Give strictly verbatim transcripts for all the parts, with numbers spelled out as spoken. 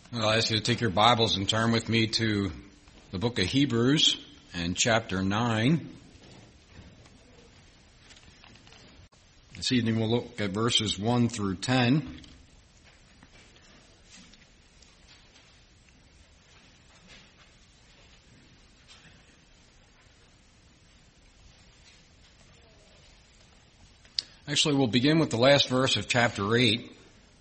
I'll ask you to take your Bibles and turn with me to the book of Hebrews and chapter nine. This evening we'll look at verses one through ten. Actually, we'll begin with the last verse of chapter eight.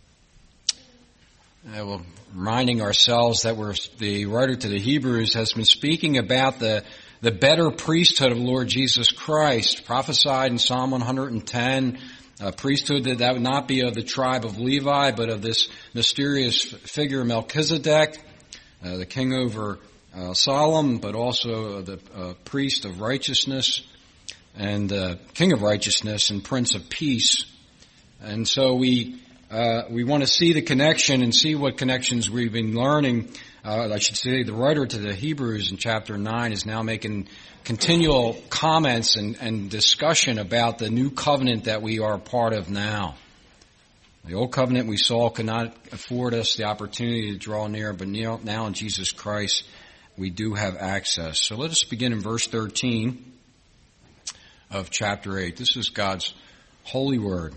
Uh, we're reminding ourselves that we're, the writer to the Hebrews has been speaking about the, the better priesthood of Lord Jesus Christ, prophesied in Psalm one hundred ten, a priesthood that, that would not be of the tribe of Levi, but of this mysterious figure Melchizedek, uh, the king over uh, Solomon, but also the uh, priest of righteousness and uh, king of righteousness and prince of peace. And so we Uh, we want to see the connection and see what connections we've been learning. Uh, I should say the writer to the Hebrews in chapter nine is now making continual comments and, and discussion about the new covenant that we are a part of now. The old covenant we saw could not afford us the opportunity to draw near, but now, now in Jesus Christ we do have access. So let us begin in verse thirteen of chapter eight. This is God's holy word.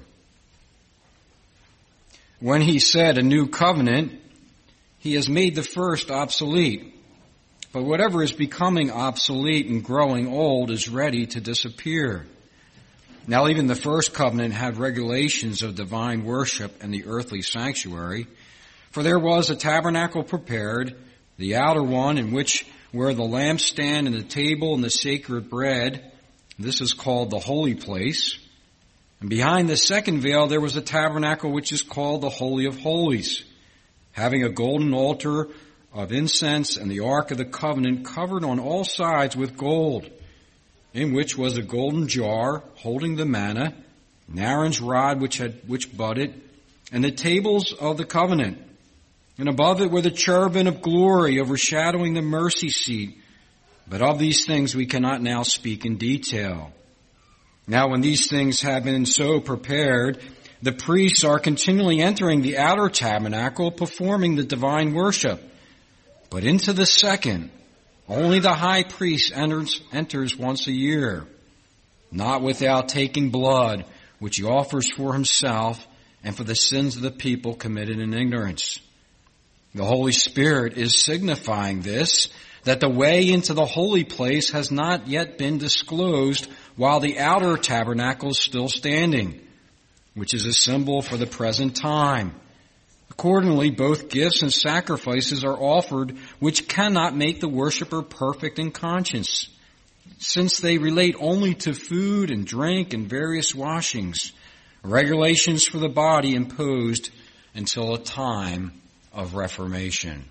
When he said a new covenant, he has made the first obsolete. But whatever is becoming obsolete and growing old is ready to disappear. Now even the first covenant had regulations of divine worship in the earthly sanctuary. For there was a tabernacle prepared, the outer one in which were the lampstand and the table and the sacred bread. This is called the holy place. And behind the second veil there was a tabernacle which is called the Holy of Holies, having a golden altar of incense and the ark of the covenant covered on all sides with gold, in which was a golden jar holding the manna, and Aaron's rod which had which budded, and the tables of the covenant. And above it were the cherubim of glory overshadowing the mercy seat. But of these things we cannot now speak in detail. Now when these things have been so prepared, the priests are continually entering the outer tabernacle, performing the divine worship. But into the second, only the high priest enters, enters once a year, not without taking blood, which he offers for himself and for the sins of the people committed in ignorance. The Holy Spirit is signifying this, that the way into the holy place has not yet been disclosed while the outer tabernacle is still standing, which is a symbol for the present time. Accordingly, both gifts and sacrifices are offered which cannot make the worshiper perfect in conscience, since they relate only to food and drink and various washings, regulations for the body imposed until a time of reformation.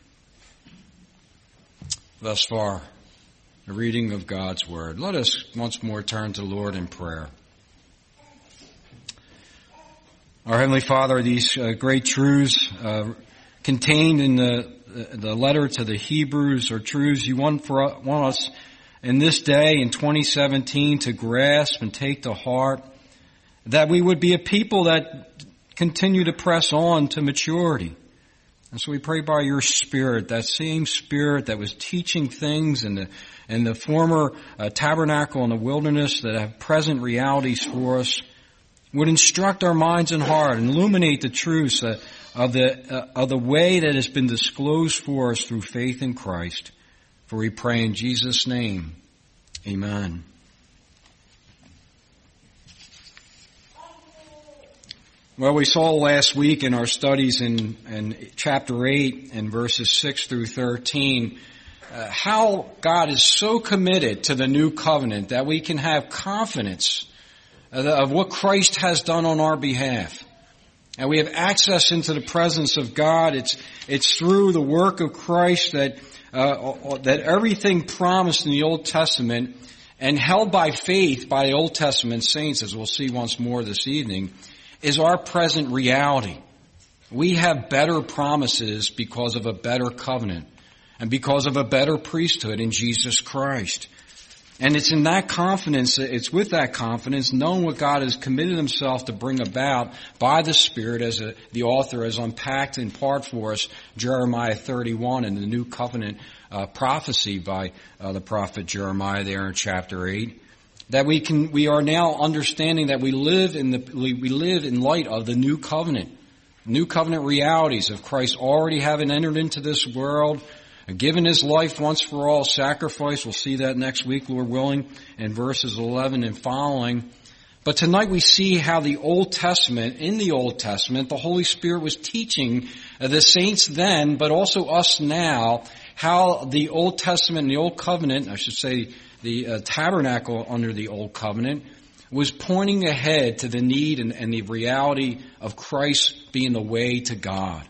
Thus far, the reading of God's Word. Let us once more turn to the Lord in prayer. Our Heavenly Father, these uh, great truths uh, contained in the, the letter to the Hebrews are truths you want, for, want us in this day in twenty seventeen to grasp and take to heart, that we would be a people that continue to press on to maturity. And so we pray by your Spirit, that same Spirit that was teaching things in the, in the former uh, tabernacle in the wilderness that have present realities for us, would instruct our minds and heart and illuminate the truths uh, of the uh, of the way that has been disclosed for us through faith in Christ. For we pray in Jesus' name. Amen. Well, we saw last week in our studies in, in chapter eight and verses six through thirteen uh, how God is so committed to the new covenant that we can have confidence of, of what Christ has done on our behalf. And we have access into the presence of God. It's it's through the work of Christ that uh, that everything promised in the Old Testament and held by faith by the Old Testament saints, as we'll see once more this evening, is our present reality. We have better promises because of a better covenant and because of a better priesthood in Jesus Christ. And it's in that confidence, it's with that confidence, knowing what God has committed himself to bring about by the Spirit, as a, the author has unpacked in part for us Jeremiah thirty-one and the new covenant uh, prophecy by uh, the prophet Jeremiah there in chapter eight. That we can, we are now understanding that we live in the, we live in light of the new covenant, new covenant realities of Christ already having entered into this world, given his life once for all, sacrifice. We'll see that next week, Lord willing, in verses eleven and following. But tonight we see how the Old Testament, in the Old Testament, the Holy Spirit was teaching the saints then, but also us now, how the Old Testament and the Old Covenant, I should say the uh, tabernacle under the Old Covenant, was pointing ahead to the need and, and the reality of Christ being the way to God.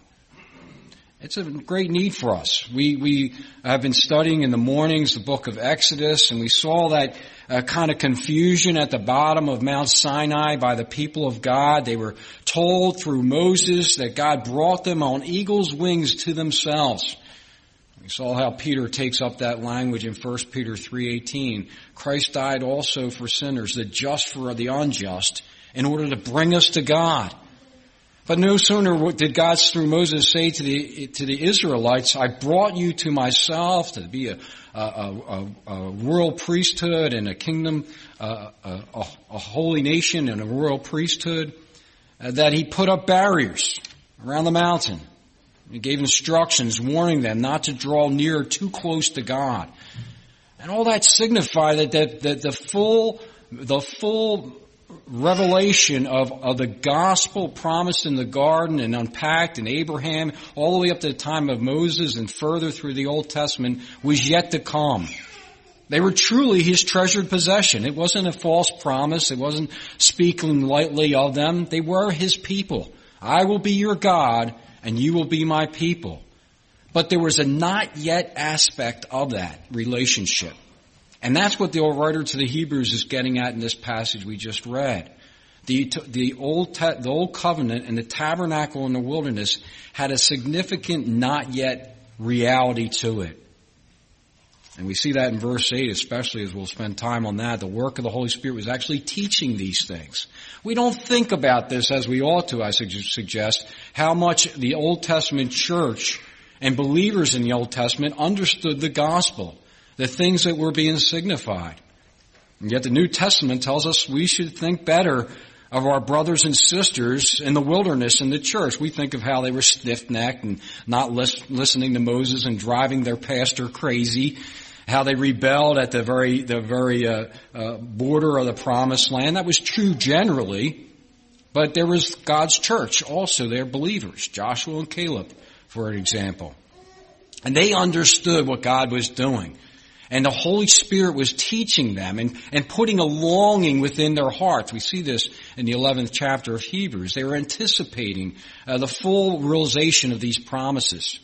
It's a great need for us. We we have been studying in the mornings the book of Exodus, and we saw that uh, kind of confusion at the bottom of Mount Sinai by the people of God. They were told through Moses that God brought them on eagle's wings to themselves. We saw how Peter takes up that language in First Peter three eighteen. Christ died also for sinners, the just for the unjust, in order to bring us to God. But no sooner did God, through Moses, say to the to the Israelites, I brought you to myself to be a, a, a, a royal priesthood and a kingdom, uh, a, a, a holy nation and a royal priesthood, uh, that he put up barriers around the mountain. He gave instructions warning them not to draw near too close to God. And all that signified that, that, that the full, the full revelation of, of the gospel promised in the garden and unpacked in Abraham all the way up to the time of Moses and further through the Old Testament was yet to come. They were truly his treasured possession. It wasn't a false promise. It wasn't speaking lightly of them. They were his people. I will be your God and you will be my people. But there was a not yet aspect of that relationship. And that's what the old writer to the Hebrews is getting at in this passage we just read. The, the, old, the old covenant and the tabernacle in the wilderness had a significant not yet reality to it. And we see that in verse eight, especially as we'll spend time on that. The work of the Holy Spirit was actually teaching these things. We don't think about this as we ought to, I suggest, how much the Old Testament church and believers in the Old Testament understood the gospel, the things that were being signified. And yet the New Testament tells us we should think better of our brothers and sisters in the wilderness in the church. We think of how they were stiff-necked and not lis- listening to Moses and driving their pastor crazy, how they rebelled at the very the very uh, uh, border of the promised land. That was true generally, but there was God's church also, their believers, Joshua and Caleb, for example. And they understood what God was doing. And the Holy Spirit was teaching them and, and putting a longing within their hearts. We see this in the eleventh chapter of Hebrews. They were anticipating uh, the full realization of these promises.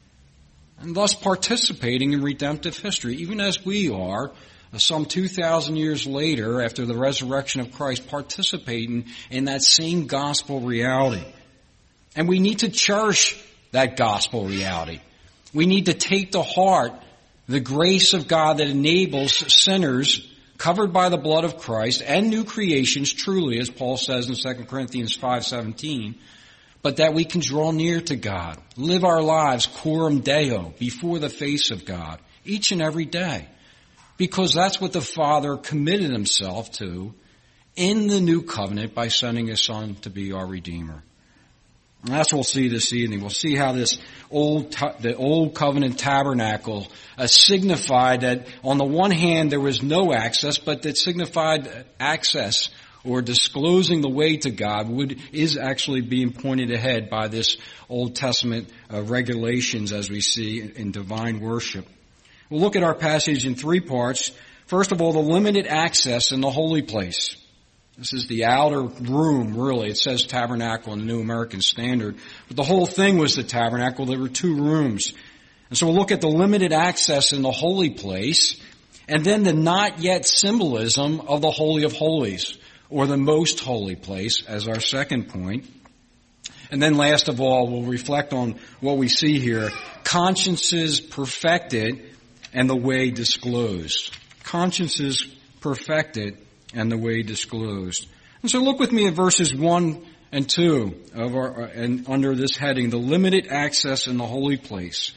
And thus participating in redemptive history, even as we are, uh, some two thousand years later, after the resurrection of Christ, participating in that same gospel reality. And we need to cherish that gospel reality. We need to take to heart the grace of God that enables sinners covered by the blood of Christ and new creations, truly, as Paul says in Second Corinthians five seventeen, but that we can draw near to God, live our lives coram Deo, before the face of God, each and every day, because that's what the Father committed himself to in the new covenant by sending his Son to be our Redeemer. And that's what we'll see this evening. We'll see how this old, the old covenant tabernacle uh, signified that on the one hand there was no access, but that signified access or disclosing the way to God would, is actually being pointed ahead by this Old Testament uh, regulations as we see in, in divine worship. We'll look at our passage in three parts. First of all, the limited access in the holy place. This is the outer room, really. It says tabernacle in the New American Standard. But the whole thing was the tabernacle. There were two rooms. And so we'll look at the limited access in the holy place, and then the not yet symbolism of the Holy of Holies, or the most holy place, as our second point. And then last of all, we'll reflect on what we see here. Consciences perfected and the way disclosed. consciences perfected, and the way disclosed. And so look with me at verses one and two of our, and under this heading, the limited access in the holy place.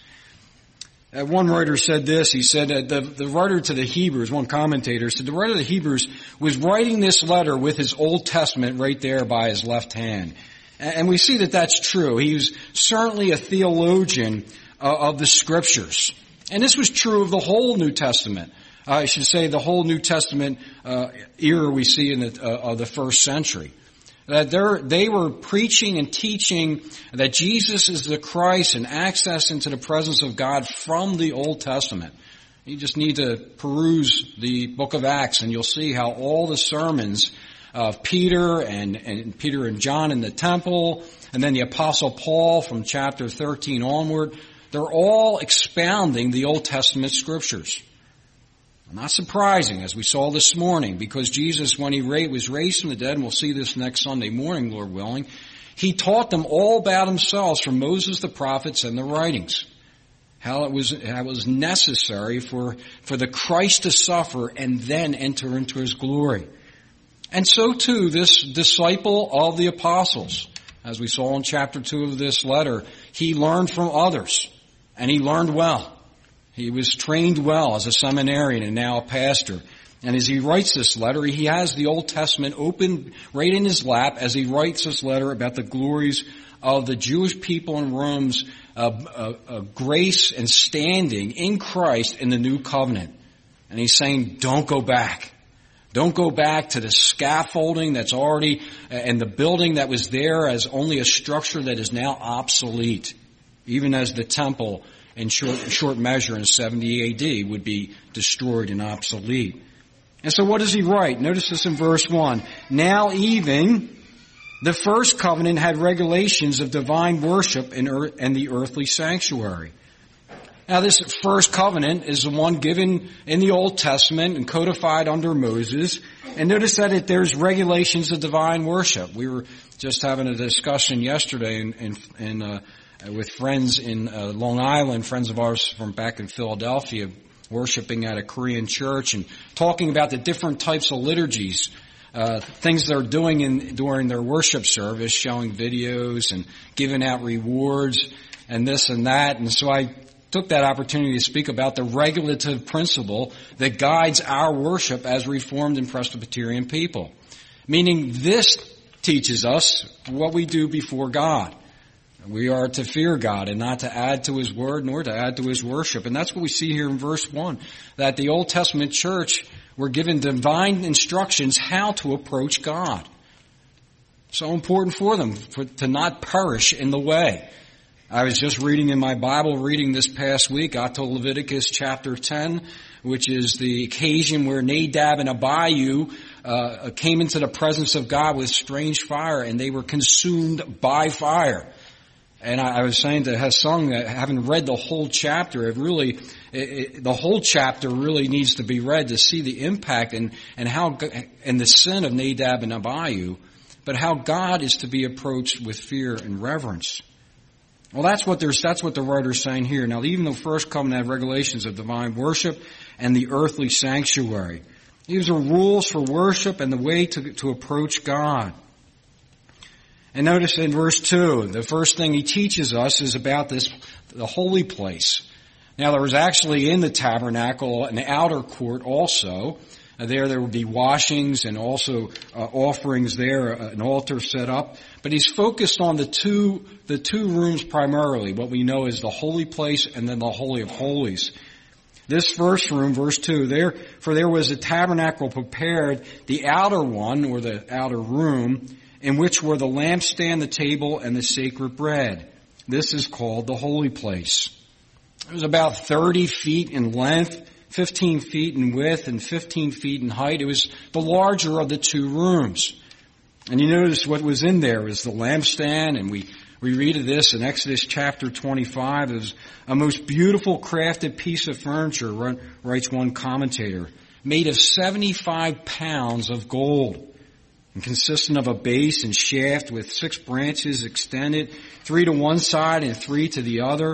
Uh, one writer said this, he said that the, the writer to the Hebrews, one commentator said the writer to the Hebrews was writing this letter with his Old Testament right there by his left hand. And we see that that's true. He was certainly a theologian uh, of the Scriptures. And this was true of the whole New Testament. Uh, I should say the whole New Testament uh, era we see in the, uh, of the first century. That they were preaching and teaching that Jesus is the Christ and access into the presence of God from the Old Testament. You just need to peruse the book of Acts and you'll see how all the sermons of Peter and, and Peter and John in the temple, and then the Apostle Paul from chapter thirteen onward, they're all expounding the Old Testament Scriptures. Not surprising, as we saw this morning, because Jesus, when he was raised from the dead, and we'll see this next Sunday morning, Lord willing, he taught them all about himself from Moses, the prophets, and the writings. How it was, how it was necessary for, for the Christ to suffer and then enter into his glory. And so too, this disciple of the apostles, as we saw in chapter two of this letter, he learned from others, and he learned well. He was trained well as a seminarian and now a pastor. And as he writes this letter, he has the Old Testament open right in his lap as he writes this letter about the glories of the Jewish people in Rome's uh, uh, uh, grace and standing in Christ in the new covenant. And he's saying, don't go back. Don't go back to the scaffolding that's already, uh, and the building that was there as only a structure that is now obsolete, even as the temple in short, short measure in seventy A D would be destroyed and obsolete. And so what does he write? Notice this in verse one. Now even the first covenant had regulations of divine worship in earth, and the earthly sanctuary. Now this first covenant is the one given in the Old Testament and codified under Moses. And notice that it, there's regulations of divine worship. We were just having a discussion yesterday in, in, in uh, with friends in uh, Long Island, friends of ours from back in Philadelphia, worshiping at a Korean church and talking about the different types of liturgies, uh, things they're doing in, during their worship service, showing videos and giving out rewards and this and that. And so I took that opportunity to speak about the regulative principle that guides our worship as Reformed and Presbyterian people. Meaning this teaches us what we do before God. We are to fear God and not to add to his word nor to add to his worship. And that's what we see here in verse one, that the Old Testament church were given divine instructions how to approach God. So important for them for, to not perish in the way. I was just reading in my Bible, reading this past week, got to Leviticus chapter ten, which is the occasion where Nadab and Abihu uh, came into the presence of God with strange fire, and they were consumed by fire. And I, I was saying to Hesung that having read the whole chapter, it really, it, it, the whole chapter really needs to be read to see the impact and, and how, and the sin of Nadab and Abihu, but how God is to be approached with fear and reverence. Well, that's what there's, that's what the writer's saying here. Now, even the first covenant had regulations of divine worship and the earthly sanctuary. These are rules for worship and the way to, to approach God. And notice in verse two, the first thing he teaches us is about this, the holy place. Now, there was actually in the tabernacle an outer court also. Uh, there, there would be washings and also uh, offerings there, uh, an altar set up. But he's focused on the two, the two rooms primarily, what we know as the holy place and then the Holy of Holies. This first room, verse two, there, for there was a tabernacle prepared, the outer one, or the outer room, in which were the lampstand, the table, and the sacred bread. This is called the holy place. It was about thirty feet in length, fifteen feet in width, and fifteen feet in height. It was the larger of the two rooms. And you notice what was in there was the lampstand, and we, we read of this in Exodus chapter twenty-five. It was a most beautiful crafted piece of furniture, writes one commentator, made of seventy-five pounds of gold, and consisting of a base and shaft with six branches extended, three to one side and three to the other.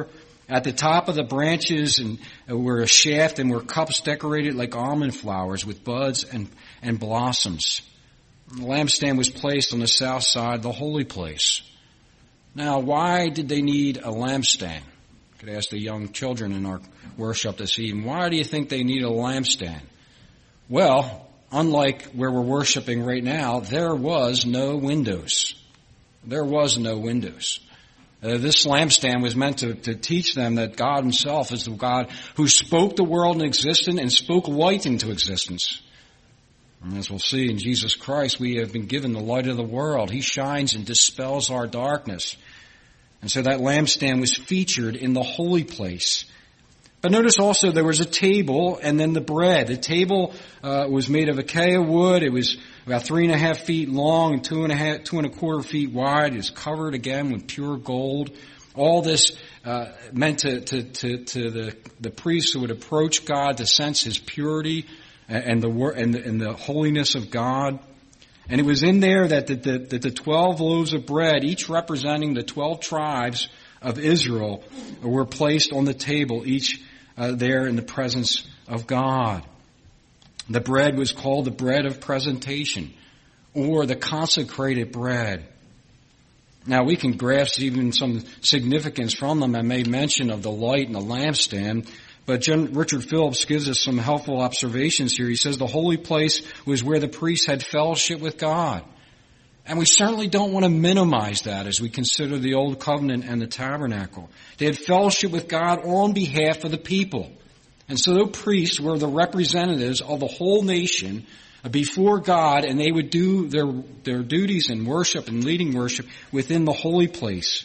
At the top of the branches and were a shaft and were cups decorated like almond flowers with buds and, and blossoms. The lampstand was placed on the south side of the holy place. Now, why did they need a lampstand? I could ask the young children in our worship this evening, why do you think they need a lampstand? Well, unlike where we're worshiping right now, there was no windows. There was no windows. Uh, this lampstand was meant to, to teach them that God himself is the God who spoke the world into existence and spoke light into existence. And as we'll see in Jesus Christ, we have been given the light of the world. He shines and dispels our darkness. And so that lampstand was featured in the holy place. But notice also there was a table and then the bread. The table uh, was made of acacia wood. It was about three and a half feet long and two and a half, two and a quarter feet wide. It was covered again with pure gold. All this uh, meant to, to, to, to the, the priests who would approach God to sense his purity and the and the, and the holiness of God. And it was in there that the, the, that the twelve loaves of bread, each representing the twelve tribes of Israel, were placed on the table, each uh, there in the presence of God. The bread was called the bread of presentation, or the consecrated bread. Now we can grasp even some significance from them. I made mention of the light and the lampstand, but John, Richard Phillips gives us some helpful observations here. He says the holy place was where the priests had fellowship with God. And we certainly don't want to minimize that as we consider the Old Covenant and the tabernacle. They had fellowship with God on behalf of the people. And so the priests were the representatives of the whole nation before God, and they would do their, their duties in worship and leading worship within the holy place.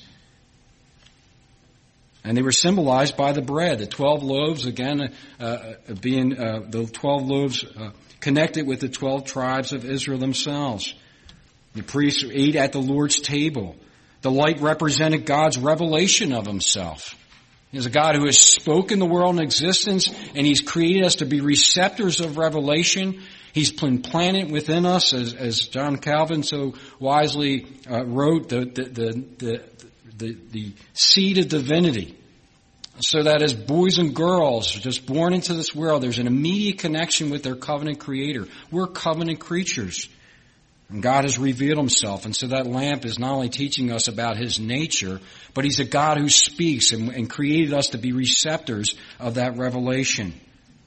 And they were symbolized by the bread, the twelve loaves, again, uh, being uh, the twelve loaves uh, connected with the twelve tribes of Israel themselves. The priests ate at the Lord's table. The light represented God's revelation of himself. He's a God who has spoken the world in existence, and he's created us to be receptors of revelation. He's planted within us, as, as John Calvin so wisely uh, wrote, the, the, the, the, the, the seed of divinity. So that as boys and girls just born into this world, there's an immediate connection with their covenant creator. We're covenant creatures. And God has revealed himself. And so that lamp is not only teaching us about his nature, but he's a God who speaks and, and created us to be receptors of that revelation.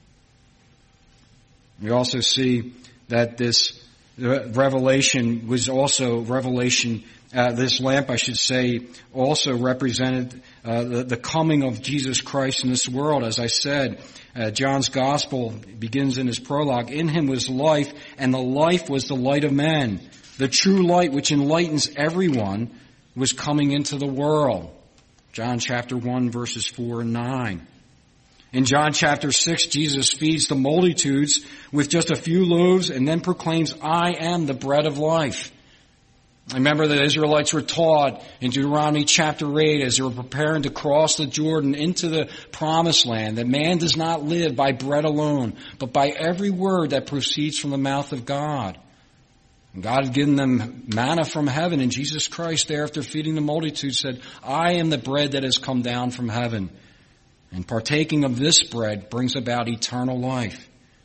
We also see that this revelation was also revelation, uh, this lamp, I should say, also represented uh, the, the coming of Jesus Christ in this world. As I said, uh, John's gospel begins in his prologue, in him was life, and the life was the light of men. The true light which enlightens everyone was coming into the world. John chapter one, verses four and nine. In John chapter six, Jesus feeds the multitudes with just a few loaves and then proclaims, I am the bread of life. I remember the Israelites were taught in Deuteronomy chapter eight as they were preparing to cross the Jordan into the promised land that man does not live by bread alone, but by every word that proceeds from the mouth of God. And God had given them manna from heaven, and Jesus Christ, there after feeding the multitude, said, I am the bread that has come down from heaven. And partaking of this bread brings about eternal life.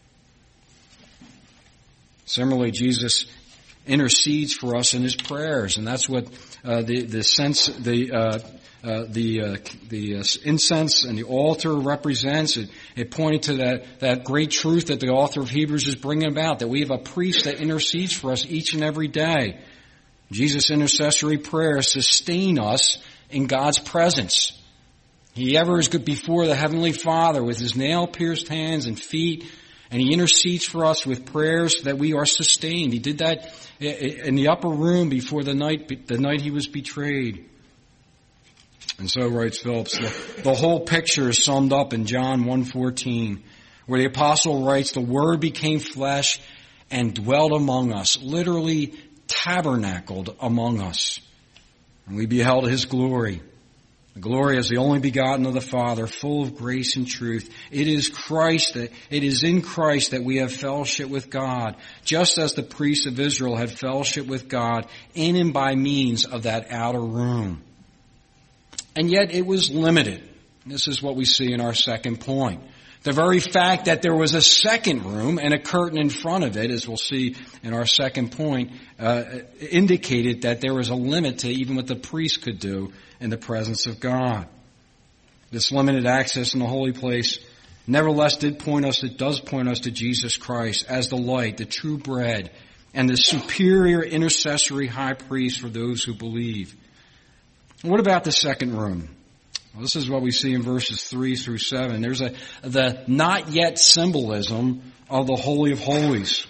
Similarly, Jesus intercedes for us in his prayers, and that's what uh, the the sense the uh, uh, the uh, the uh, incense and the altar represents. It, it pointed to that that great truth that the author of Hebrews is bringing about, that we have a priest that intercedes for us each and every day. Jesus' intercessory prayers sustain us in God's presence. He ever is good before the Heavenly Father with his nail-pierced hands and feet, and he intercedes for us with prayers that we are sustained. He did that in the upper room before the night the night he was betrayed. And so, writes Phillips, the, the whole picture is summed up in John one fourteen, where the apostle writes, the Word became flesh and dwelt among us, literally tabernacled among us. And we beheld his glory. The glory as the only begotten of the Father, full of grace and truth. It is Christ that, it is in Christ that we have fellowship with God, just as the priests of Israel had fellowship with God in and by means of that outer room. And yet it was limited. This is what we see in our second point. The very fact that there was a second room and a curtain in front of it, as we'll see in our second point, uh, indicated that there was a limit to even what the priest could do in the presence of God. This limited access in the holy place nevertheless did point us, it does point us to Jesus Christ as the light, the true bread, and the superior intercessory high priest for those who believe. What about the second room? Well, this is what we see in verses three through seven. There's a the not yet symbolism of the Holy of Holies.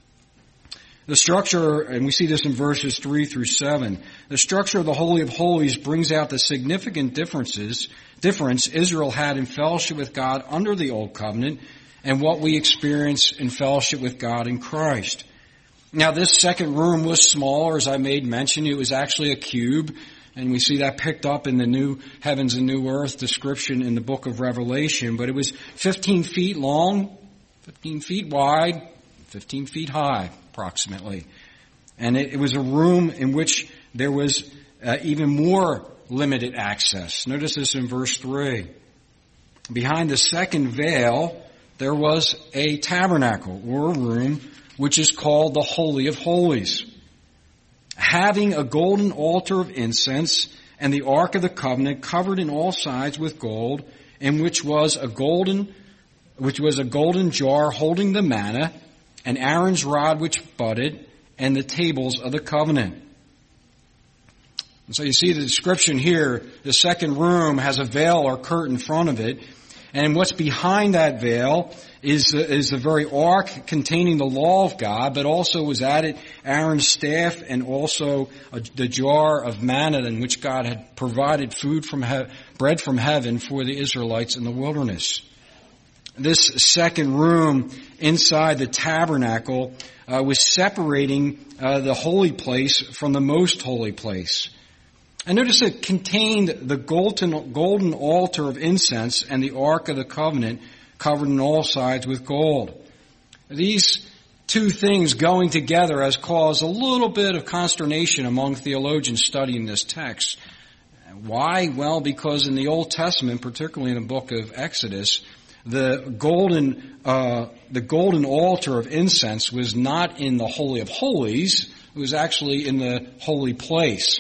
The structure, and we see this in verses three through seven, the structure of the Holy of Holies brings out the significant differences, difference Israel had in fellowship with God under the Old Covenant and what we experience in fellowship with God in Christ. Now, this second room was smaller, as I made mention. It was actually a cube. And we see that picked up in the new heavens and new earth description in the book of Revelation. But it was fifteen feet long, fifteen feet wide, fifteen feet high, approximately. And it, it was a room in which there was uh, even more limited access. Notice this in verse three. Behind the second veil, there was a tabernacle, or a room, which is called the Holy of Holies, having a golden altar of incense and the Ark of the Covenant covered in all sides with gold, in which was a golden, which was a golden jar holding the manna, and Aaron's rod which budded, and the tables of the covenant. And so you see the description here. The second room has a veil or curtain in front of it, and what's behind that veil is the, is the very ark containing the law of God, but also was added Aaron's staff and also a, the jar of manna in which God had provided food from he- bread from heaven for the Israelites in the wilderness. This second room inside the tabernacle uh, was separating uh, the holy place from the most holy place. And notice it contained the golden, golden altar of incense and the Ark of the Covenant covered on all sides with gold. These two things going together has caused a little bit of consternation among theologians studying this text. Why? Well, because in the Old Testament, particularly in the book of Exodus, the golden, uh, the golden altar of incense was not in the Holy of Holies. It was actually in the holy place.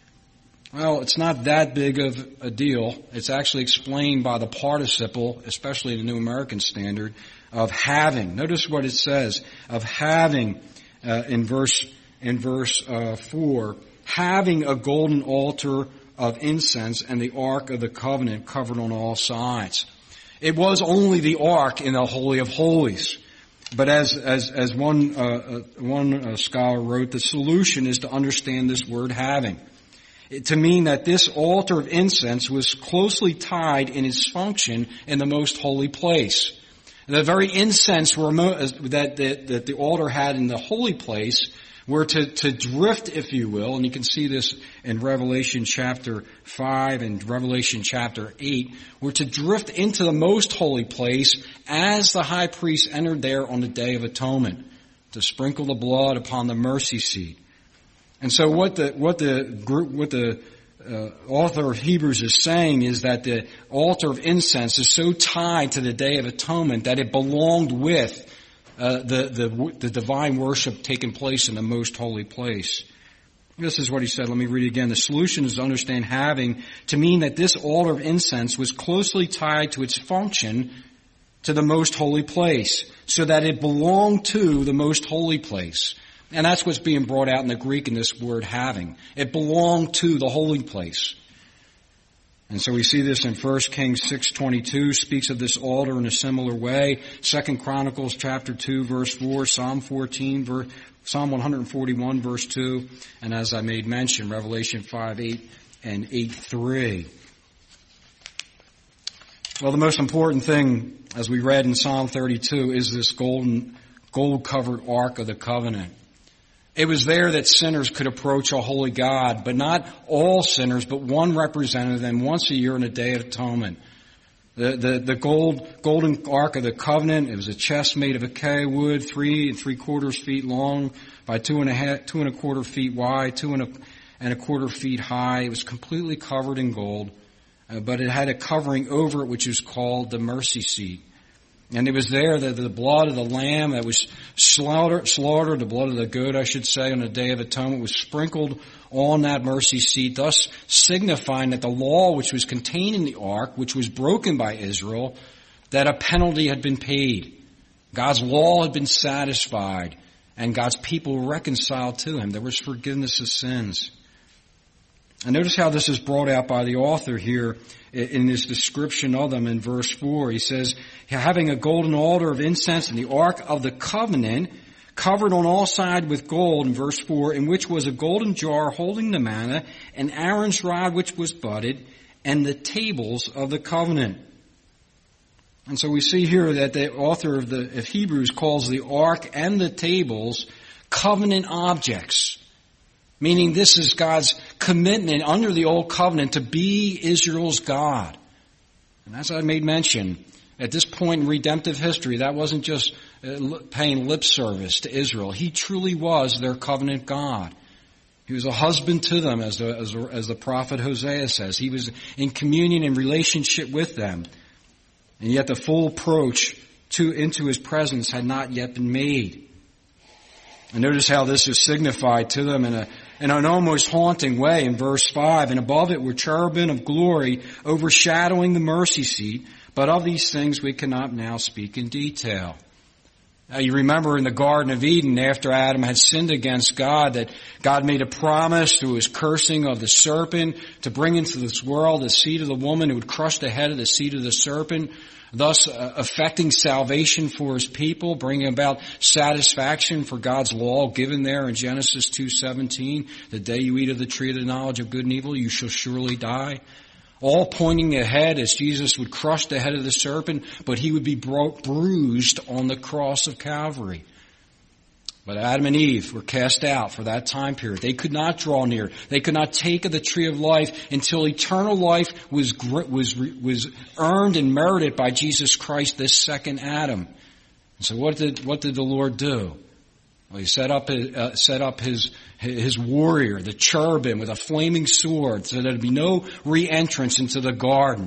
Well, it's not that big of a deal. It's actually explained by the participle, especially in the New American Standard, of having. Notice what it says, of having, uh, in verse, in verse, uh, four, having a golden altar of incense and the Ark of the Covenant covered on all sides. It was only the Ark in the Holy of Holies. But as, as, as one, uh, one uh, scholar wrote, the solution is to understand this word having, to mean that this altar of incense was closely tied in its function in the most holy place. The very incense were mo- that, that, that the altar had in the holy place were to, to drift, if you will, and you can see this in Revelation chapter five and Revelation chapter eight, were to drift into the most holy place as the high priest entered there on the Day of Atonement, to sprinkle the blood upon the mercy seat. And so what the what the group what the uh, author of Hebrews is saying is that the altar of incense is so tied to the Day of Atonement that it belonged with uh, the the the divine worship taking place in the most holy place. This is what he said. Let me read it again. The solution is to understand having to mean that this altar of incense was closely tied to its function to the most holy place, so that it belonged to the most holy place. And that's what's being brought out in the Greek in this word having. It belonged to the holy place. And so we see this in First Kings six twenty-two, speaks of this altar in a similar way. Second Chronicles chapter two, verse four, Psalm fourteen, verse, Psalm one forty-one, verse two, and as I made mention, Revelation five, eight, and eight, three. Well, the most important thing, as we read in Psalm thirty-two, is this golden, gold-covered Ark of the Covenant. It was there that sinners could approach a holy God, but not all sinners, but one represented them once a year on a Day of Atonement. The, the, the gold, golden Ark of the Covenant, it was a chest made of acacia wood, three and three quarters feet long by two and a half, two and a quarter feet wide, two and a, and a quarter feet high. It was completely covered in gold. uh, but it had a covering over it which was called the mercy seat. And it was there that the blood of the lamb that was slaughtered, slaughtered, the blood of the goat, I should say, on the Day of Atonement was sprinkled on that mercy seat, thus signifying that the law which was contained in the ark, which was broken by Israel, that a penalty had been paid. God's law had been satisfied, and God's people were reconciled to him. There was forgiveness of sins. And notice how this is brought out by the author here in this description of them in verse four. He says, having a golden altar of incense and the ark of the covenant covered on all sides with gold, in verse four, in which was a golden jar holding the manna, and Aaron's rod which was budded, and the tables of the covenant. And so we see here that the author of the of Hebrews calls the ark and the tables covenant objects. Meaning this is God's commitment under the old covenant to be Israel's God. And as I made mention, at this point in redemptive history, that wasn't just paying lip service to Israel. He truly was their covenant God. He was a husband to them, as the, as, as the prophet Hosea says. He was in communion and relationship with them. And yet the full approach to into his presence had not yet been made. And notice how this is signified to them in a in an almost haunting way in verse five. And above it were cherubim of glory overshadowing the mercy seat. But of these things we cannot now speak in detail. Now you remember in the Garden of Eden, after Adam had sinned against God, that God made a promise through his cursing of the serpent to bring into this world the seed of the woman who would crush the head of the seed of the serpent, thus uh, affecting salvation for his people, bringing about satisfaction for God's law given there in Genesis two seventeen. The day you eat of the tree of the knowledge of good and evil, you shall surely die. All pointing ahead as Jesus would crush the head of the serpent, but he would be bro- bruised on the cross of Calvary. But Adam and Eve were cast out for that time period. They could not draw near. They could not take of the tree of life until eternal life was was was earned and merited by Jesus Christ, this second Adam. And so what did what did the Lord do? Well, he set up his, uh, set up his his warrior, the cherubim, with a flaming sword, so there'd be no re-entrance into the garden.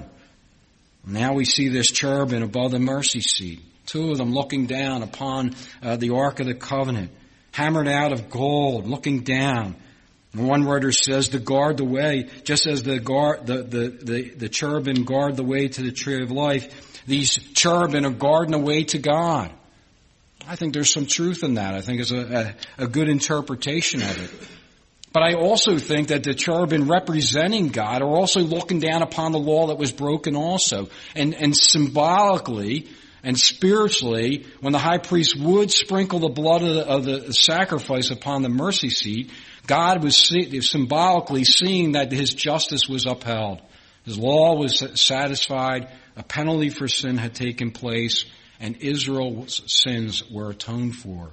Now we see this cherubim above the mercy seat. Two of them looking down upon uh, the Ark of the Covenant, hammered out of gold, looking down. And one writer says to guard the way, just as the, guard, the, the, the, the cherubim guard the way to the tree of life, these cherubim are guarding the way to God. I think there's some truth in that. I think it's a, a, a good interpretation of it. But I also think that the cherubim representing God are also looking down upon the law that was broken also. And, and symbolically and spiritually, when the high priest would sprinkle the blood of the, of the sacrifice upon the mercy seat, God was see, symbolically seeing that his justice was upheld. His law was satisfied, a penalty for sin had taken place, and Israel's sins were atoned for.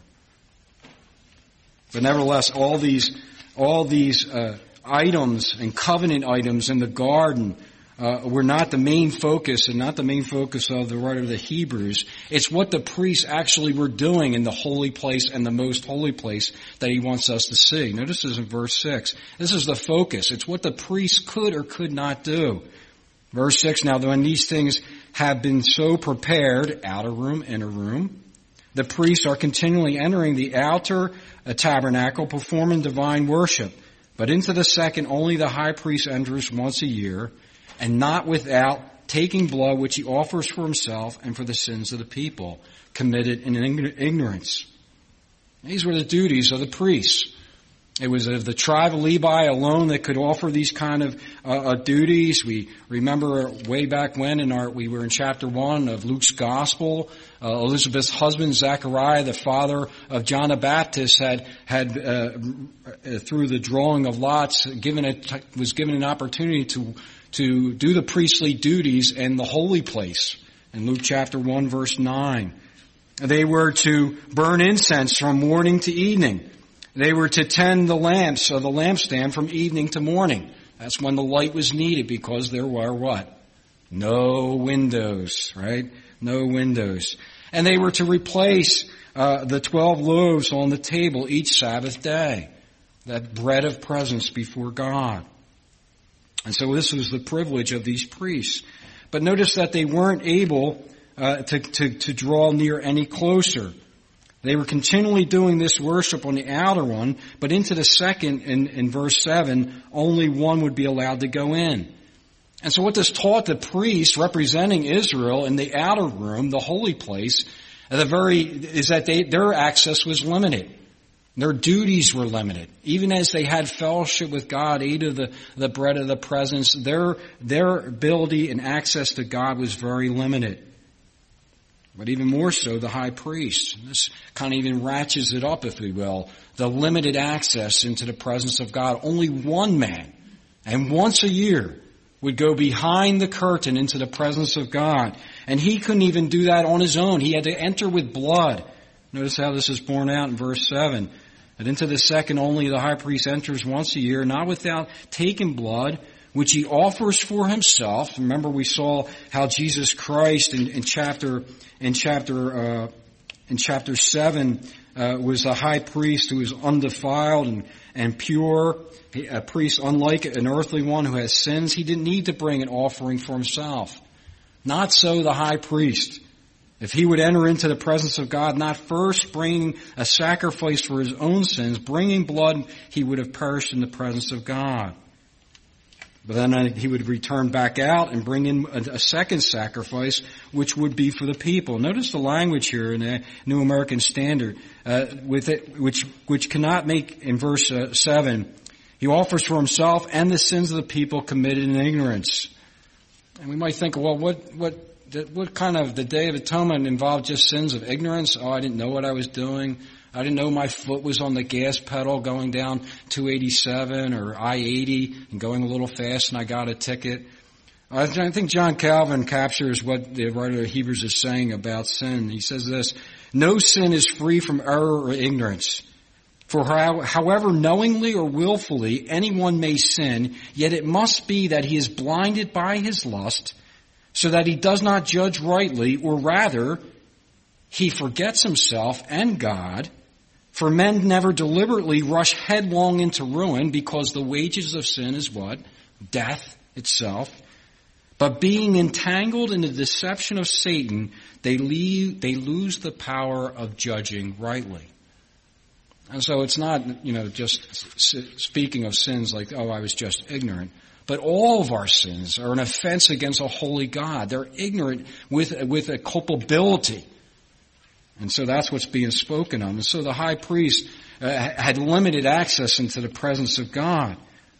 But nevertheless, all these, all these uh, items and covenant items in the garden uh, were not the main focus, and not the main focus of the writer of the Hebrews. It's what the priests actually were doing in the holy place and the most holy place that he wants us to see. Notice this in verse six. This is the focus. It's what the priests could or could not do. Verse six, now when these things have been so prepared, outer room, inner room, the priests are continually entering the outer uh, tabernacle, performing divine worship. But into the second, only the high priest enters once a year, and not without taking blood which he offers for himself and for the sins of the people committed in ignorance. These were the duties of the priests. It was of the tribe of Levi alone that could offer these kind of uh, uh, duties. We remember way back when in our we were in chapter one of Luke's Gospel. Uh, Elizabeth's husband Zechariah, the father of John the Baptist, had had uh, through the drawing of lots given a, was given an opportunity to to do the priestly duties in the holy place. In Luke chapter one, verse nine, they were to burn incense from morning to evening. They were to tend the lamps of the lampstand from evening to morning. That's when the light was needed, because there were what? No windows, right? No windows. And they were to replace uh, the twelve loaves on the table each Sabbath day. That bread of presence before God. And so this was the privilege of these priests. But notice that they weren't able uh, to, to, to draw near any closer. They were continually doing this worship on the outer one, but into the second, in, in verse seven, only one would be allowed to go in. And so what this taught the priests representing Israel in the outer room, the holy place, the very, is that they, their access was limited. Their duties were limited. Even as they had fellowship with God, ate of the, the bread of the presence, their, their ability and access to God was very limited. But even more so, the high priest. This kind of even ratchets it up, if we will. The limited access into the presence of God. Only one man, and once a year, would go behind the curtain into the presence of God. And he couldn't even do that on his own. He had to enter with blood. Notice how this is borne out in verse seven. And into the second only the high priest enters once a year, not without taking blood, which he offers for himself. Remember, we saw how Jesus Christ in, in chapter in chapter uh, in chapter seven uh, was a high priest who was undefiled and, and pure, a priest unlike an earthly one who has sins. He didn't need to bring an offering for himself. Not so the high priest. If he would enter into the presence of God, not first bringing a sacrifice for his own sins, bringing blood, he would have perished in the presence of God. But then he would return back out and bring in a second sacrifice, which would be for the people. Notice the language here in the New American Standard, uh, with it, which which cannot make in verse uh, seven. He offers for himself and the sins of the people committed in ignorance. And we might think, well, what what what kind of the Day of Atonement involved just sins of ignorance? Oh, I didn't know what I was doing. I didn't know my foot was on the gas pedal going down two eighty-seven or I eighty and going a little fast and I got a ticket. I think John Calvin captures what the writer of Hebrews is saying about sin. He says this: no sin is free from error or ignorance. For however knowingly or willfully anyone may sin, yet it must be that he is blinded by his lust, so that he does not judge rightly, or rather, he forgets himself and God. For men never deliberately rush headlong into ruin, because the wages of sin is what? Death itself. But being entangled in the deception of Satan, they leave, they lose the power of judging rightly. And so it's not, you know, just speaking of sins like, oh, I was just ignorant. But all of our sins are an offense against a holy God. They're ignorant with, with a culpability. And so that's what's being spoken of. And so the high priest uh, had limited access into the presence of God.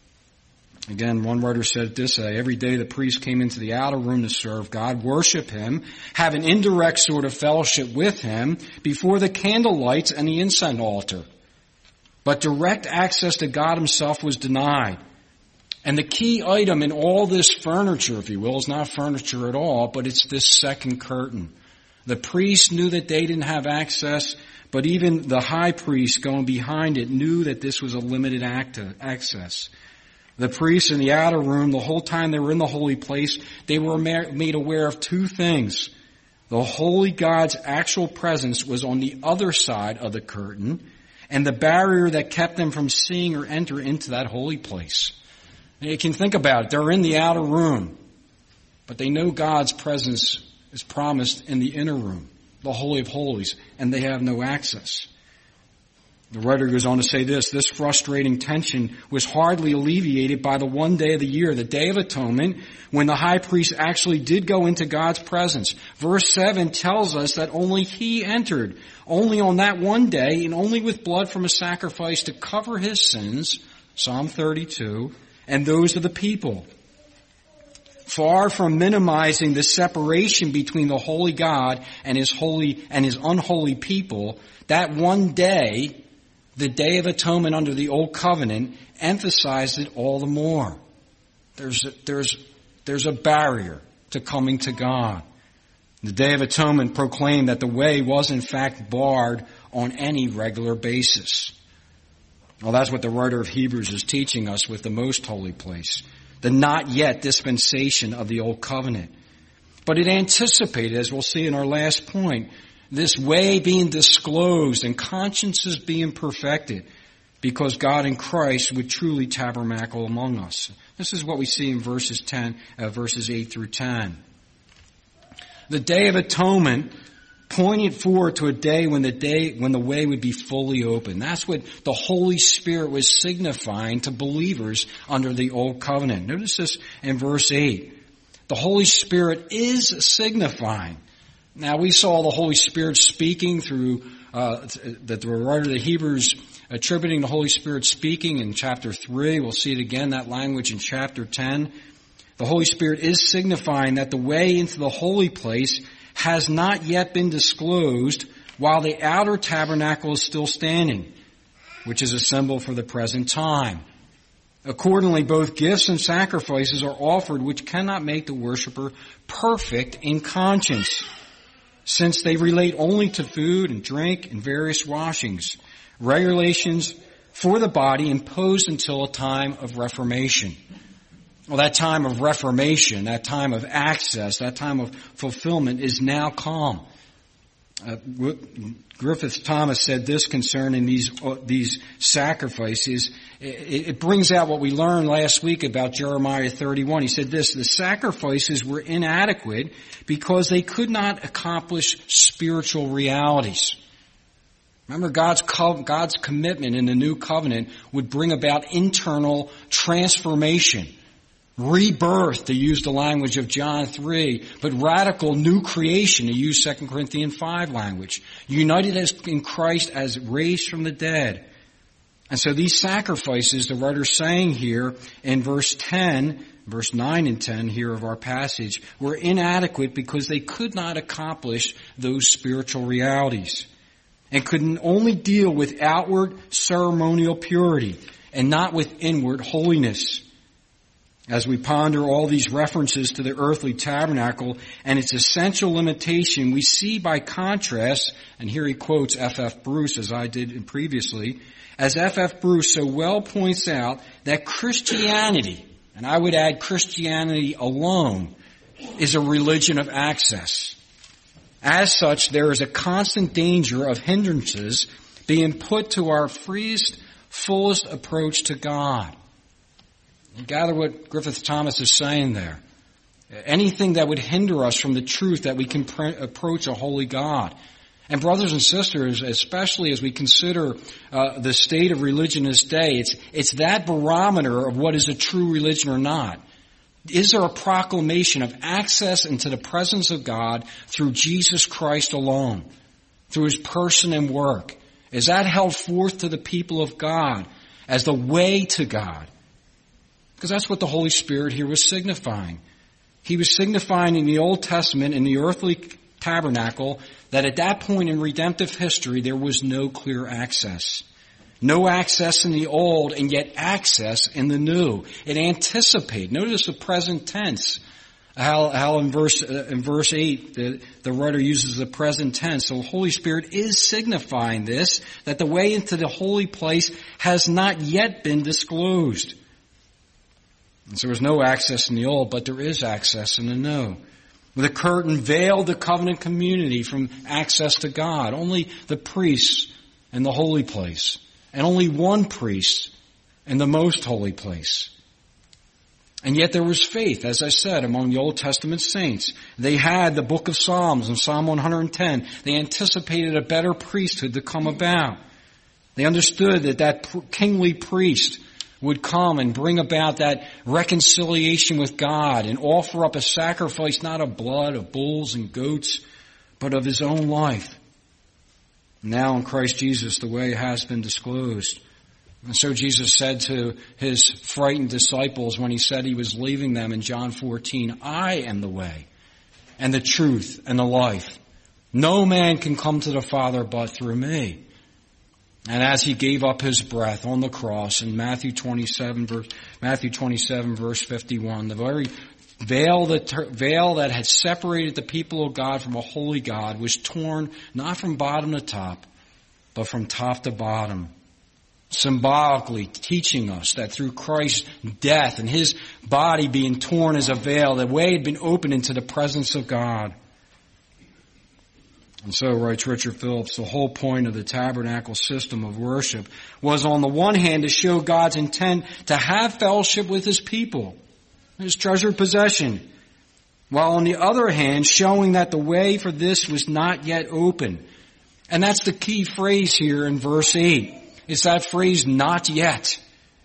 Again, one writer said it this way: every day the priest came into the outer room to serve God, worship him, have an indirect sort of fellowship with him before the candle lights and the incense altar. But direct access to God himself was denied. And the key item in all this furniture, if you will, is not furniture at all, but it's this second curtain. The priests knew that they didn't have access, but even the high priest going behind it knew that this was a limited access. The priests in the outer room, the whole time they were in the holy place, they were made aware of two things. The holy God's actual presence was on the other side of the curtain, and the barrier that kept them from seeing or enter into that holy place. And you can think about it. They're in the outer room, but they know God's presence is promised in the inner room, the Holy of Holies, and they have no access. The writer goes on to say this: this frustrating tension was hardly alleviated by the one day of the year, the Day of Atonement, when the high priest actually did go into God's presence. Verse seven tells us that only he entered, only on that one day, and only with blood from a sacrifice to cover his sins, Psalm thirty-two, and those of the people. Far from minimizing the separation between the holy God and his holy and his unholy people, that one day, the Day of Atonement under the Old Covenant, emphasized it all the more. There's a, there's there's a barrier to coming to God. The Day of Atonement proclaimed that the way was in fact barred on any regular basis. Well, that's what the writer of Hebrews is teaching us with the most holy place, the not yet dispensation of the Old Covenant. But it anticipated, as we'll see in our last point, this way being disclosed and consciences being perfected, because God in Christ would truly tabernacle among us. This is what we see in verses ten, uh, verses eight through ten. The Day of Atonement pointed forward to a day when the day, when the way would be fully open. That's what the Holy Spirit was signifying to believers under the Old Covenant. Notice this in verse eight. The Holy Spirit is signifying. Now we saw the Holy Spirit speaking through, uh, that the writer of the Hebrews attributing the Holy Spirit speaking in chapter three. We'll see it again, that language in chapter ten. The Holy Spirit is signifying that the way into the holy place has not yet been disclosed while the outer tabernacle is still standing, which is a symbol for the present time. Accordingly, both gifts and sacrifices are offered which cannot make the worshiper perfect in conscience, since they relate only to food and drink and various washings, regulations for the body imposed until a time of reformation. Well, that time of reformation, that time of access, that time of fulfillment is now come. Uh, Griffith Thomas said this concerning these uh, these sacrifices. It, it brings out what we learned last week about Jeremiah thirty-one. He said this: the sacrifices were inadequate because they could not accomplish spiritual realities. Remember, God's co- God's commitment in the new covenant would bring about internal transformation. Rebirth, to use the language of John three, but radical new creation, to use Second Corinthians five language. United as in Christ as raised from the dead. And so these sacrifices, the writer's saying here in verse ten, verse nine and ten here of our passage, were inadequate because they could not accomplish those spiritual realities and could only deal with outward ceremonial purity and not with inward holiness. As we ponder all these references to the earthly tabernacle and its essential limitation, we see by contrast, and here he quotes F F Bruce as I did previously, as F F Bruce so well points out, that Christianity, and I would add Christianity alone, is a religion of access. As such, there is a constant danger of hindrances being put to our freest, fullest approach to God. You gather what Griffith Thomas is saying there. Anything that would hinder us from the truth that we can pr- approach a holy God. And brothers and sisters, especially as we consider uh, the state of religion this day, it's, it's that barometer of what is a true religion or not. Is there a proclamation of access into the presence of God through Jesus Christ alone, through His person and work? Is that held forth to the people of God as the way to God? Because that's what the Holy Spirit here was signifying. He was signifying in the Old Testament, in the earthly tabernacle, that at that point in redemptive history, there was no clear access. No access in the old, and yet access in the new. It anticipated. Notice the present tense. How, how in verse, uh, in verse eight, the, the writer uses the present tense. So the Holy Spirit is signifying this, that the way into the holy place has not yet been disclosed. And so there's no access in the old, but there is access in the new. The curtain veiled the covenant community from access to God. Only the priests in the holy place. And only one priest in the most holy place. And yet there was faith, as I said, among the Old Testament saints. They had the book of Psalms in Psalm one hundred ten. They anticipated a better priesthood to come about. They understood that that kingly priest would come and bring about that reconciliation with God and offer up a sacrifice not of blood, of bulls and goats, but of His own life. Now in Christ Jesus, the way has been disclosed. And so Jesus said to His frightened disciples when He said He was leaving them in John fourteen, I am the way and the truth and the life. No man can come to the Father but through me. And as He gave up His breath on the cross in Matthew twenty-seven, verse, Matthew twenty-seven, verse fifty-one, the very veil that, veil that had separated the people of God from a holy God was torn not from bottom to top, but from top to bottom. Symbolically teaching us that through Christ's death and His body being torn as a veil, the way had been opened into the presence of God. And so, writes Richard Phillips, the whole point of the tabernacle system of worship was on the one hand to show God's intent to have fellowship with His people, His treasured possession, while on the other hand showing that the way for this was not yet open. And that's the key phrase here in verse eight. It's that phrase, not yet.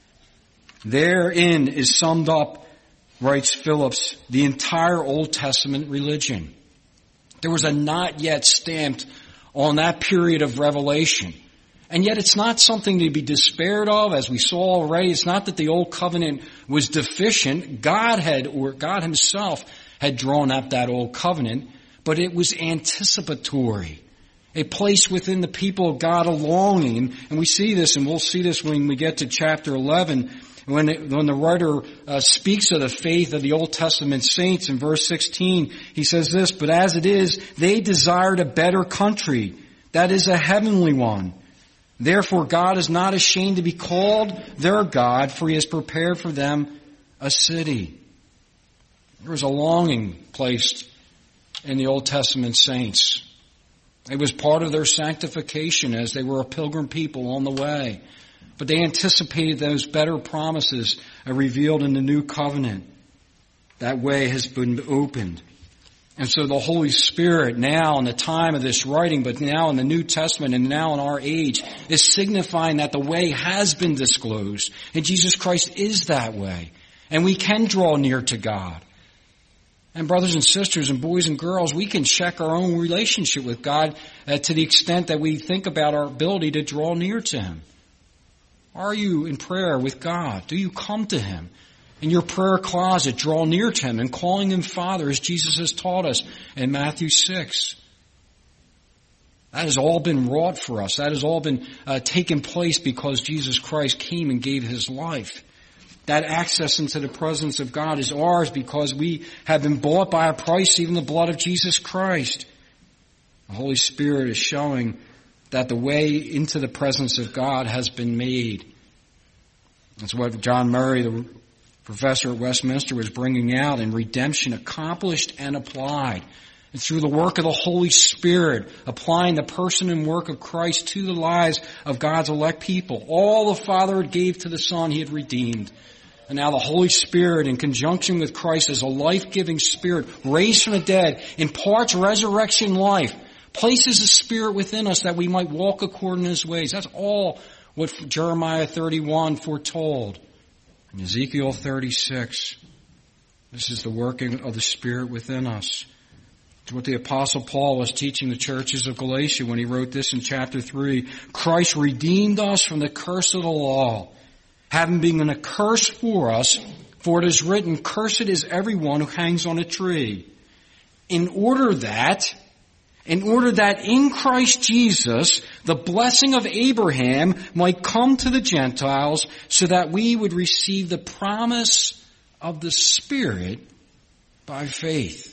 Therein is summed up, writes Phillips, the entire Old Testament religion. There was a not yet stamped on that period of revelation. And yet it's not something to be despaired of, as we saw already. It's not that the old covenant was deficient. God had, or God Himself had drawn up that old covenant, but it was anticipatory. A place within the people of God, a longing. And we see this, and we'll see this when we get to chapter eleven, when, it, when the writer uh, speaks of the faith of the Old Testament saints in verse sixteen. He says this, but as it is, they desired a better country, that is a heavenly one. Therefore God is not ashamed to be called their God, for He has prepared for them a city. There was a longing placed in the Old Testament saints. It was part of their sanctification as they were a pilgrim people on the way. But they anticipated those better promises are revealed in the new covenant. That way has been opened. And so the Holy Spirit now in the time of this writing, but now in the New Testament and now in our age, is signifying that the way has been disclosed. And Jesus Christ is that way. And we can draw near to God. And brothers and sisters and boys and girls, we can check our own relationship with God uh, to the extent that we think about our ability to draw near to Him. Are you in prayer with God? Do you come to Him? In your prayer closet, draw near to Him and calling Him Father as Jesus has taught us in Matthew six. That has all been wrought for us. That has all been uh, taken place because Jesus Christ came and gave His life. That access into the presence of God is ours because we have been bought by a price, even the blood of Jesus Christ. The Holy Spirit is showing that the way into the presence of God has been made. That's what John Murray, the professor at Westminster, was bringing out in redemption accomplished and applied. And through the work of the Holy Spirit, applying the person and work of Christ to the lives of God's elect people. All the Father gave to the Son, He had redeemed. And now the Holy Spirit, in conjunction with Christ as a life-giving Spirit, raised from the dead, imparts resurrection life, places a Spirit within us that we might walk according to His ways. That's all what Jeremiah thirty-one foretold. And Ezekiel thirty-six. This is the working of the Spirit within us. It's what the Apostle Paul was teaching the churches of Galatia when he wrote this in chapter three. Christ redeemed us from the curse of the law, having been a curse for us, for it is written, cursed is everyone who hangs on a tree. In order that, in order that in Christ Jesus, the blessing of Abraham might come to the Gentiles, so that we would receive the promise of the Spirit by faith.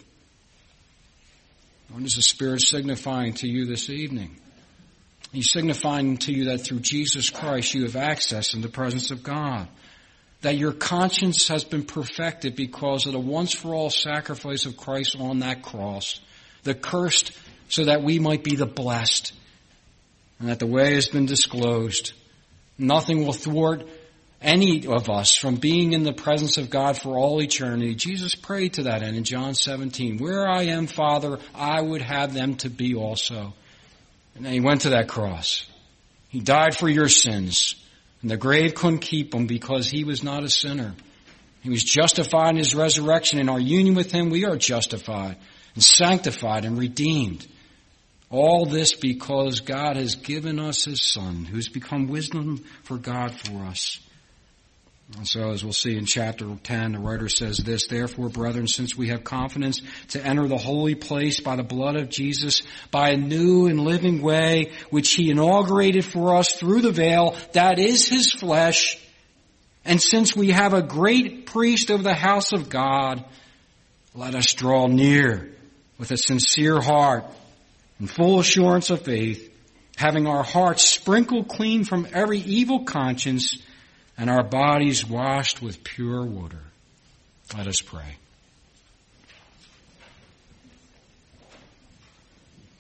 What is the Spirit signifying to you this evening? He's signifying to you that through Jesus Christ you have access in the presence of God. That your conscience has been perfected because of the once-for-all sacrifice of Christ on that cross. The cursed so that we might be the blessed. And that the way has been disclosed. Nothing will thwart any of us from being in the presence of God for all eternity. Jesus prayed to that end in John seventeen. Where I am, Father, I would have them to be also. And then He went to that cross. He died for your sins. And the grave couldn't keep Him because He was not a sinner. He was justified in His resurrection. In our union with Him, we are justified and sanctified and redeemed. All this because God has given us His Son, who has become wisdom for God for us. And so, as we'll see in chapter ten, the writer says this, therefore, brethren, since we have confidence to enter the holy place by the blood of Jesus, by a new and living way, which He inaugurated for us through the veil, that is His flesh, and since we have a great priest over the house of God, let us draw near with a sincere heart and full assurance of faith, having our hearts sprinkled clean from every evil conscience, and our bodies washed with pure water. Let us pray.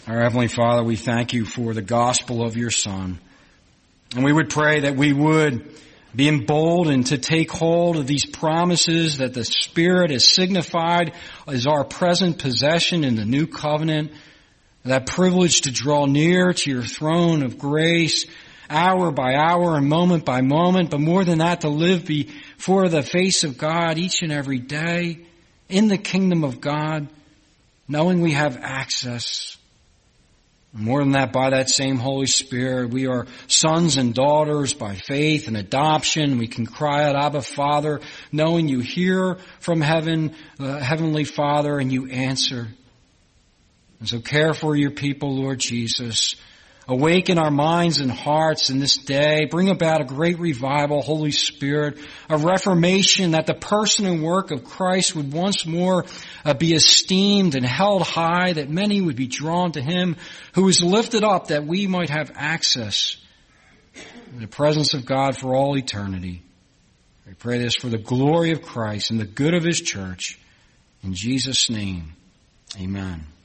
Our Heavenly Father, we thank you for the gospel of your Son. And we would pray that we would be emboldened to take hold of these promises that the Spirit has signified as our present possession in the new covenant, that privilege to draw near to your throne of grace hour by hour and moment by moment, but more than that, to live before the face of God each and every day in the kingdom of God, knowing we have access. More than that, by that same Holy Spirit, we are sons and daughters by faith and adoption. We can cry out, Abba, Father, knowing you hear from heaven, uh, Heavenly Father, and you answer. And so care for your people, Lord Jesus. Awaken our minds and hearts in this day. Bring about a great revival, Holy Spirit, a reformation, that the person and work of Christ would once more uh, be esteemed and held high, that many would be drawn to him who is lifted up, that we might have access in the presence of God for all eternity. I pray this for the glory of Christ and the good of his church. In Jesus' name, amen.